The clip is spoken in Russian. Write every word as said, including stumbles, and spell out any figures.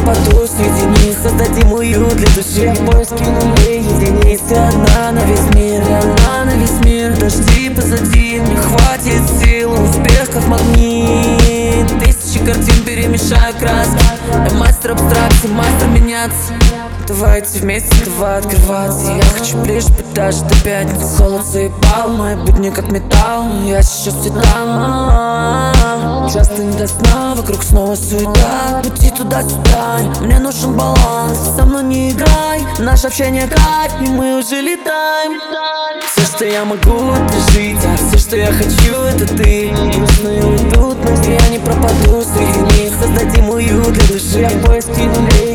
пропаду среди них. Создадим уют для души в поиске нулей единиц. Ты одна на весь мир, и одна на весь мир. Дожди позади, мне хватит сил. Успех как магнит, тысячи картин перемешаю краски. Я мастер абстракции, мастер меняться. Давайте вместе давай открываться. Я хочу ближе быть даже до пятницы. Холод заебал, мои будни как металл. Я сейчас цветам. Часто не до сна, вокруг снова суета. Пути туда-сюда, мне нужен баланс. Со мной не играй, наше общение кайф, и мы уже летаем. Все, что я могу, это жить, а все, что я хочу, это ты. Грустные уйдут, но я не пропаду среди них. Создадим уют для души в поиске нулей.